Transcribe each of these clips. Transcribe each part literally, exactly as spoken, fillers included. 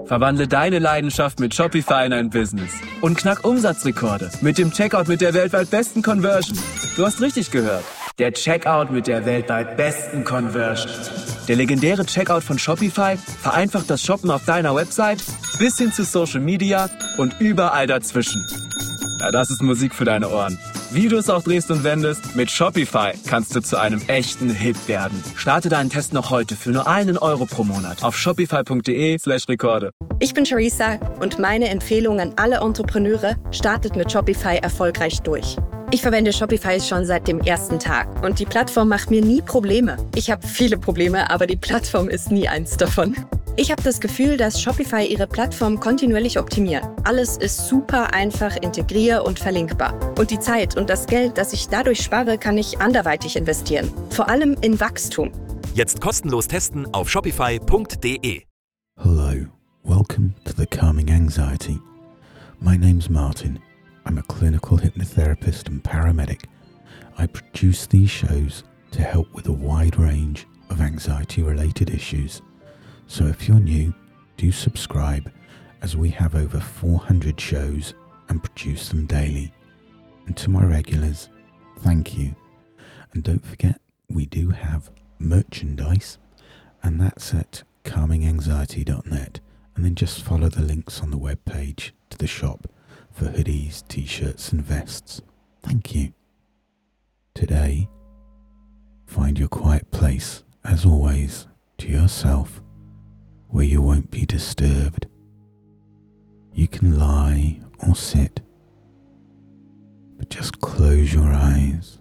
Verwandle deine Leidenschaft mit Shopify in ein Business. Und knack Umsatzrekorde mit dem Checkout mit der weltweit besten Conversion. Du hast richtig gehört. Der Checkout mit der weltweit besten Conversion. Der legendäre Checkout von Shopify vereinfacht das Shoppen auf deiner Website bis hin zu Social Media und überall dazwischen. Ja, das ist Musik für deine Ohren. Wie du es auch drehst und wendest, mit Shopify kannst du zu einem echten Hit werden. Starte deinen Test noch heute für nur einen Euro pro Monat auf shopify.de slash Rekorde. Ich bin Charissa und meine Empfehlung an alle Entrepreneure: startet mit Shopify erfolgreich durch. Ich verwende Shopify schon seit dem ersten Tag und die Plattform macht mir nie Probleme. Ich habe viele Probleme, aber die Plattform ist nie eins davon. Ich habe das Gefühl, dass Shopify ihre Plattform kontinuierlich optimiert. Alles ist super einfach integrier- und verlinkbar. Und die Zeit und das Geld, das ich dadurch spare, kann ich anderweitig investieren. Vor allem in Wachstum. Jetzt kostenlos testen auf shopify punkt de. Hello, welcome to the Calming Anxiety. My name's Martin. I'm a clinical hypnotherapist and paramedic. I produce these shows to help with a wide range of anxiety-related issues. So if you're new, do subscribe, as we have over four hundred shows and produce them daily. And to my regulars, thank you. And don't forget, we do have merchandise, and that's at calming anxiety dot net. And then just follow the links on the webpage to the shop for hoodies, t-shirts and vests. Thank you. Today, find your quiet place, as always, to yourself, where you won't be disturbed. You can lie or sit, but just close your eyes.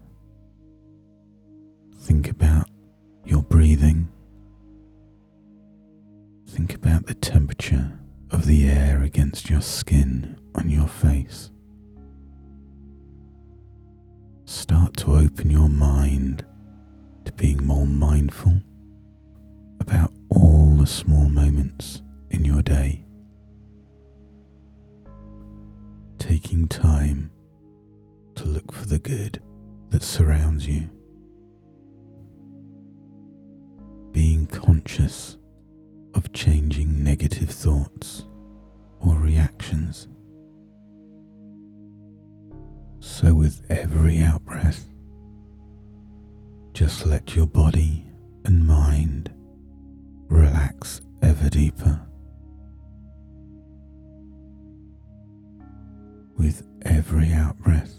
Think about your breathing. Think about the temperature of the air against your skin on your face. Start to open your mind to being more mindful about all the small moments in your day. Taking time to look for the good that surrounds you. Being conscious of changing negative thoughts or reactions. So with every out-breath, just let your body and mind relax ever deeper. With every out-breath,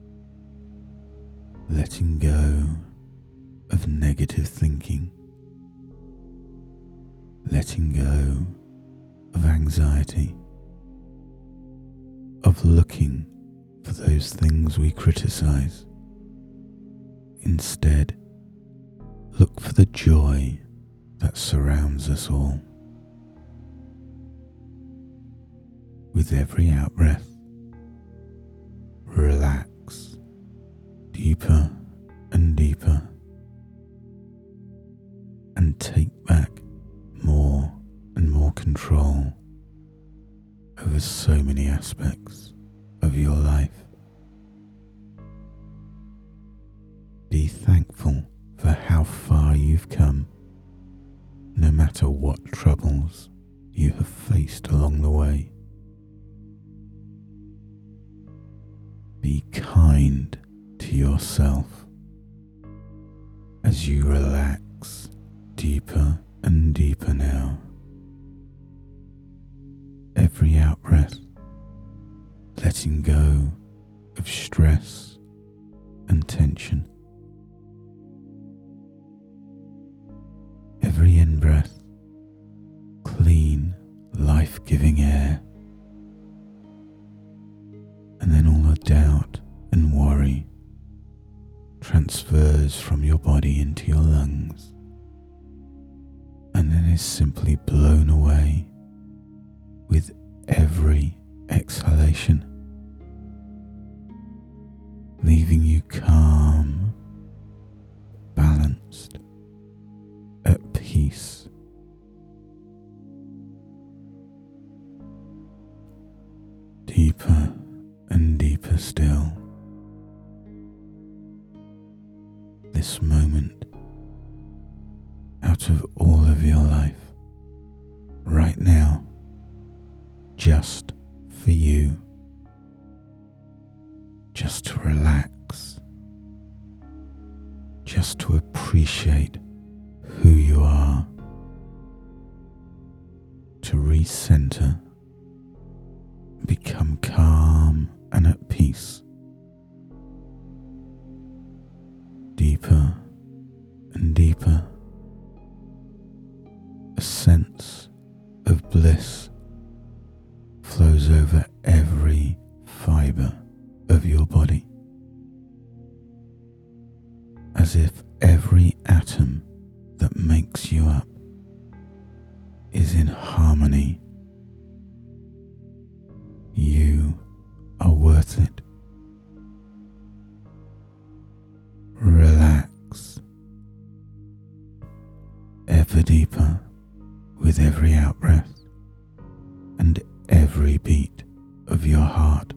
letting go of negative thinking, letting go of anxiety, of looking for those things we criticize. Instead, look for the joy that surrounds us all. With every out-breath, relax deeper and deeper, and take back more and more control over so many aspects of your life. Be thankful for how far you've come, no matter what troubles you have faced along the way. Be kind to yourself as you relax deeper and deeper now. Every out-breath, letting go of stress and tension. Every in-breath, clean, life-giving air. And then all the doubt and worry transfers from your body into your lungs, and then is simply blown away with every exhalation, leaving you calm, balanced, at peace. Deeper and deeper still. This moment, out of all of your life, right now, just for you. Just to relax. Just to appreciate who you are. To recenter. Become calm and at peace. Deeper and deeper. A sense of bliss flows over every fibre of your body, as if every atom that makes you up is in harmony. You are worth it. Relax ever deeper with every out-breath and every beat of your heart.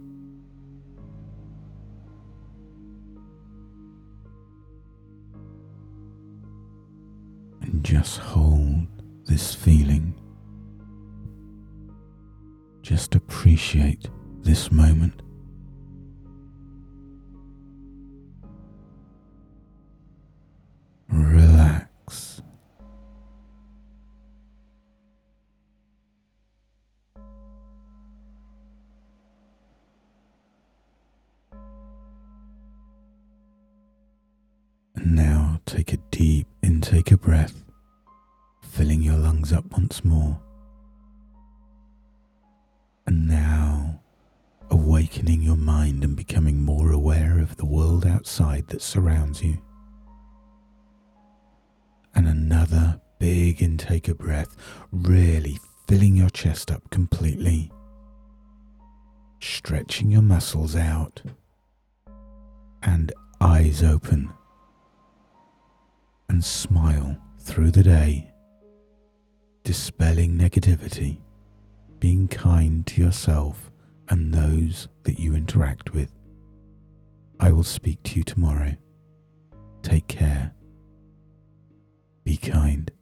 And just hold this feeling. Just appreciate this moment. Relax. And now take a deep intake of breath, filling your lungs up once more. And now awakening your mind and becoming more aware of the world outside that surrounds you. And another big intake of breath, really filling your chest up completely, stretching your muscles out, and eyes open, and smile through the day, dispelling negativity, being kind to yourself and those that you interact with. I will speak to you tomorrow. Take care. Be kind.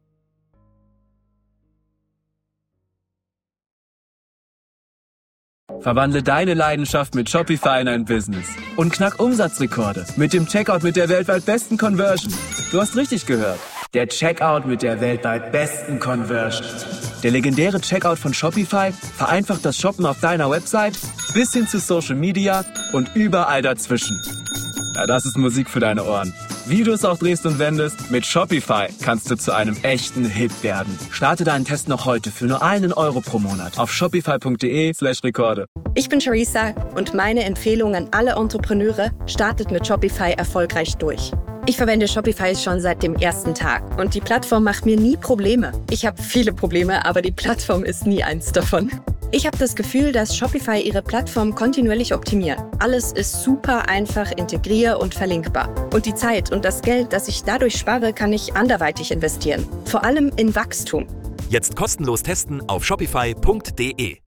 Verwandle deine Leidenschaft mit Shopify in ein Business und knack Umsatzrekorde mit dem Checkout mit der weltweit besten Conversion. Du hast richtig gehört. Der Checkout mit der weltweit besten Conversion. Der legendäre Checkout von Shopify vereinfacht das Shoppen auf deiner Website bis hin zu Social Media und überall dazwischen. Ja, das ist Musik für deine Ohren. Wie du es auch drehst und wendest, mit Shopify kannst du zu einem echten Hit werden. Starte deinen Test noch heute für nur einen Euro pro Monat auf shopify.de slash Rekorde. Ich bin Charissa und meine Empfehlung an alle Entrepreneure: startet mit Shopify erfolgreich durch. Ich verwende Shopify schon seit dem ersten Tag und die Plattform macht mir nie Probleme. Ich habe viele Probleme, aber die Plattform ist nie eins davon. Ich habe das Gefühl, dass Shopify ihre Plattform kontinuierlich optimiert. Alles ist super einfach integrier- und verlinkbar. Und die Zeit und das Geld, das ich dadurch spare, kann ich anderweitig investieren. Vor allem in Wachstum. Jetzt kostenlos testen auf shopify punkt de.